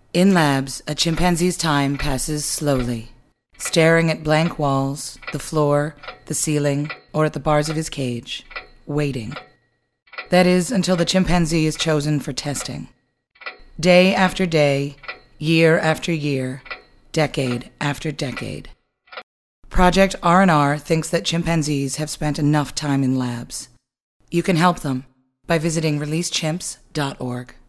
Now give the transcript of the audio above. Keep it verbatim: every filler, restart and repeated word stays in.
In labs, a chimpanzee's time passes slowly, staring at blank walls, the floor, the ceiling, or at the bars of his cage, waiting. That is, until the chimpanzee is chosen for testing. Day after day, year after year, decade after decade. Project R and R thinks that chimpanzees have spent enough time in labs. You can help them by visiting release chimps dot org.